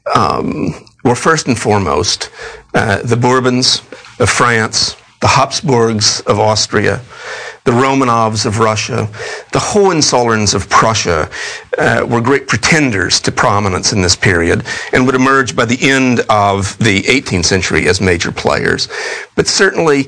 were first and foremost the Bourbons of France, the Habsburgs of Austria, the Romanovs of Russia, the Hohenzollerns of Prussia were great pretenders to prominence in this period and would emerge by the end of the 18th century as major players. But certainly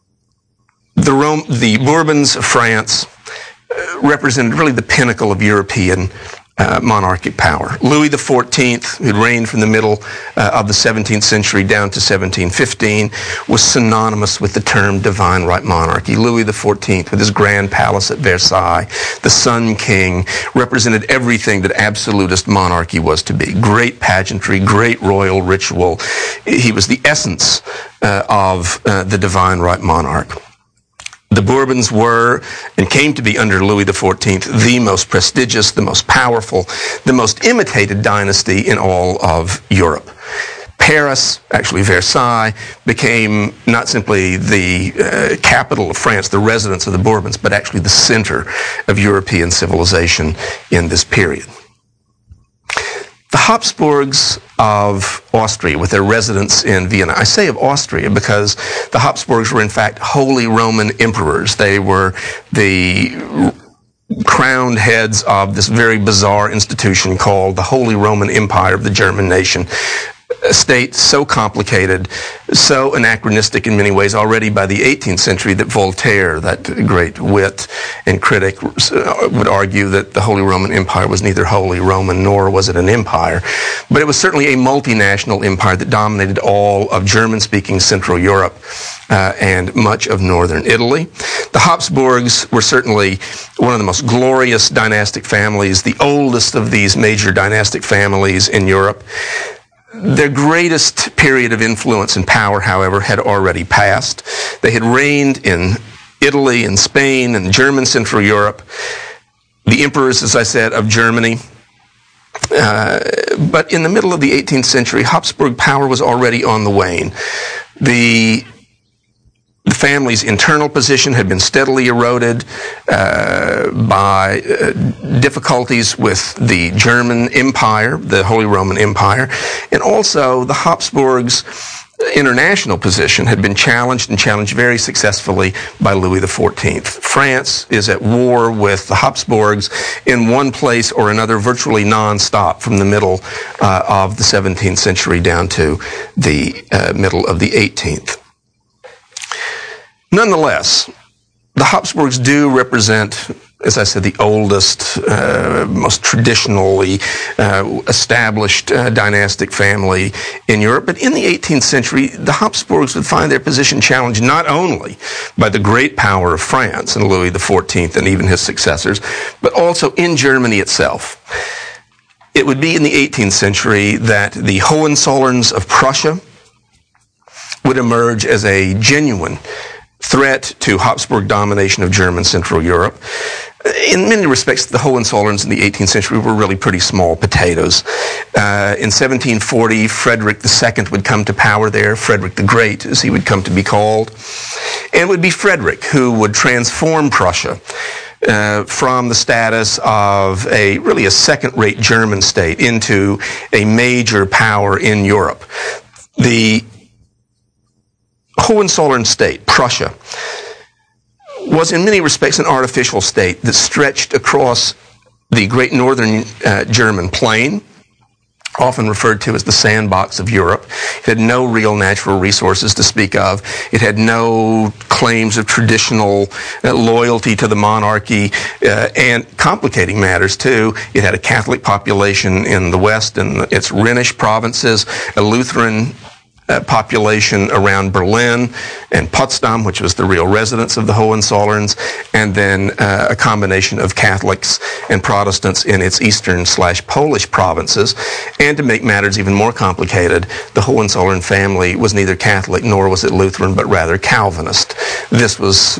the Bourbons of France represented really the pinnacle of European monarchic power. Louis XIV, who reigned from the middle of the 17th century down to 1715, was synonymous with the term divine right monarchy. Louis XIV, with his grand palace at Versailles, the Sun King, represented everything that absolutist monarchy was to be. Great pageantry, great royal ritual. He was the essence of the divine right monarch. The Bourbons were, and came to be under Louis XIV, the most prestigious, the most powerful, the most imitated dynasty in all of Europe. Paris, actually Versailles, became not simply the capital of France, the residence of the Bourbons, but actually the center of European civilization in this period. The Habsburgs of Austria, with their residence in Vienna. I say of Austria because the Habsburgs were in fact Holy Roman emperors. They were the crowned heads of this very bizarre institution called the Holy Roman Empire of the German nation. A state so complicated, so anachronistic in many ways already by the 18th century that Voltaire, that great wit and critic, would argue that the Holy Roman Empire was neither Holy Roman nor was it an empire. But it was certainly a multinational empire that dominated all of German-speaking Central Europe and much of northern Italy. The Habsburgs were certainly one of the most glorious dynastic families, the oldest of these major dynastic families in Europe. Their greatest period of influence and power, however, had already passed. They had reigned in Italy and Spain and German Central Europe, the emperors, as I said, of Germany. But in the middle of the 18th century, Habsburg power was already on the wane. The family's internal position had been steadily eroded by difficulties with the German Empire, the Holy Roman Empire, and also the Habsburgs' international position had been challenged and challenged very successfully by Louis XIV. France is at war with the Habsburgs in one place or another virtually non-stop from the middle of the 17th century down to the middle of the 18th. Nonetheless, the Habsburgs do represent, as I said, the oldest, most traditionally established dynastic family in Europe. But in the 18th century, the Habsburgs would find their position challenged not only by the great power of France and Louis XIV and even his successors, but also in Germany itself. It would be in the 18th century that the Hohenzollerns of Prussia would emerge as a genuine threat to Habsburg domination of German Central Europe. In many respects, the Hohenzollerns in the 18th century were really pretty small potatoes. In 1740, Frederick II would come to power there, Frederick the Great, as he would come to be called. And it would be Frederick who would transform Prussia from the status of really a second-rate German state into a major power in Europe. The Hohenzollern state, Prussia, was in many respects an artificial state that stretched across the great northern German plain, often referred to as the sandbox of Europe. It had no real natural resources to speak of. It had no claims of traditional loyalty to the monarchy, and complicating matters too, it had a Catholic population in the west and its Rhenish provinces, a Lutheran population around Berlin and Potsdam, which was the real residence of the Hohenzollerns, and then a combination of Catholics and Protestants in its eastern/Polish provinces. And to make matters even more complicated, the Hohenzollern family was neither Catholic nor was it Lutheran, but rather Calvinist. This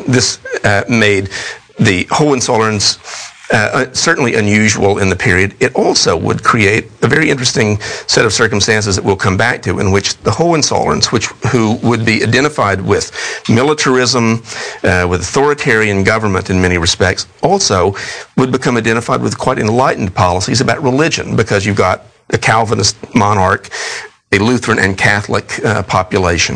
made the Hohenzollerns certainly unusual in the period. It also would create a very interesting set of circumstances that we'll come back to, in which the Hohenzollerns, who would be identified with militarism, with authoritarian government in many respects, also would become identified with quite enlightened policies about religion, because you've got a Calvinist monarch, a Lutheran and Catholic population.